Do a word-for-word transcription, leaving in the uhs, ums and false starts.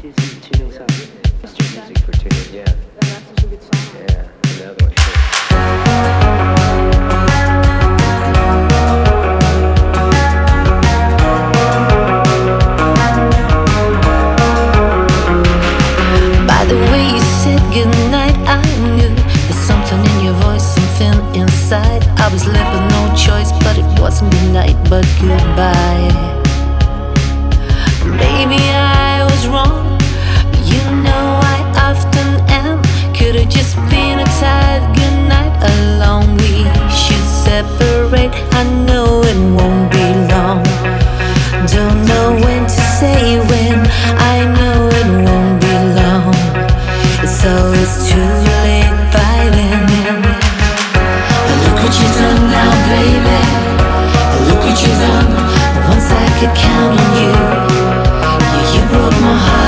Music for tuning, yeah. Yeah, another one. By the way you said goodnight, I knew there's something in your voice, something inside. I was left with no choice, but it wasn't goodnight, but goodbye. Maybe I